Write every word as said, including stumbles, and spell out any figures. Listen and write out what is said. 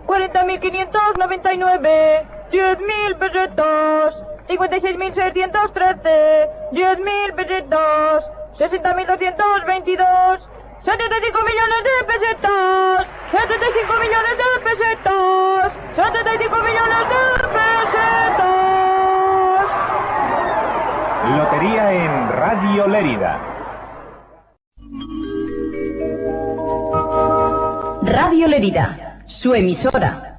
cuarenta mil quinientos noventa y nueve, diez mil pesetas, cincuenta y seis mil seiscientos trece, diez mil pesetas, sesenta mil doscientos veintidós, setenta y cinco millones de pesetas, setenta y cinco millones de pesetas, setenta y cinco millones de pesetas. Lotería en Radio Lérida. Radio Lérida, su emisora.